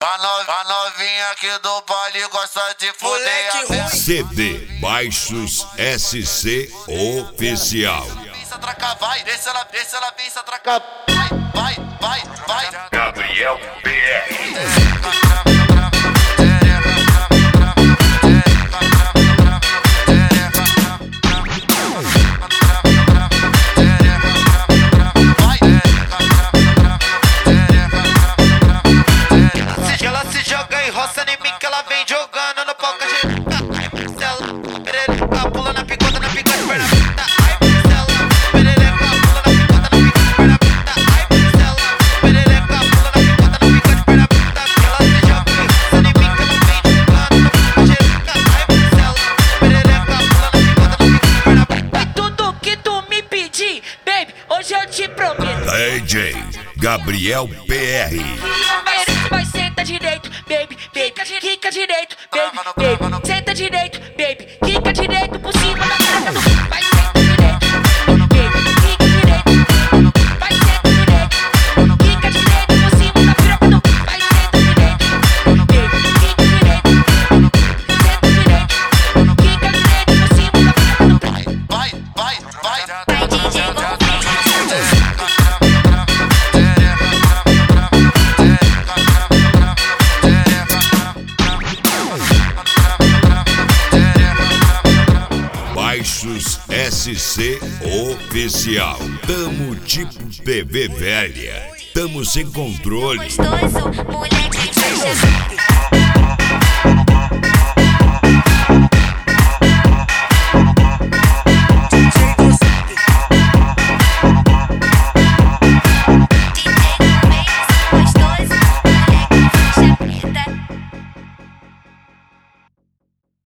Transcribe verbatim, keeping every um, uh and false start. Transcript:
A, no, a novinha aqui do baile gosta de fuder a C D Baixos S C Oficial. Pisa, traca, vai, desce ela, desce ela, pisa, traca, vai, vai, vai, vai. Gabriel P R. Roça em mim que ela vem jogando no palco de ai Marcelo, perereca, pula na picota, na picota, perna puta. Ai Marcelo, perereca, pula na picota, na picota, perna puta. Ai Marcelo, perereca, pula na picota, na picota, perna puta. Ela se joga em roça em mim que ela vem jogando no palco de ai Marcelo, perereca, pula na picota, na picota, perna puta. E tudo que tu me pedir, baby, hoje eu te prometo. D J Gabriel P R. Vai senta direito, baby, baby, quica direito, baby, baby, senta direito, baby, quica direito por cima da cara do vai senta direito, baby, quica direito, vai senta direito, quica direito por cima da piroca do vai senta direito, baby, quica direito, senta direito, quica direito por cima da piroca do vai, vai, vai, vai D J Baixos S C Oficial. Tamo tipo T V velha. Tamo sem controle. Gostoso, moleque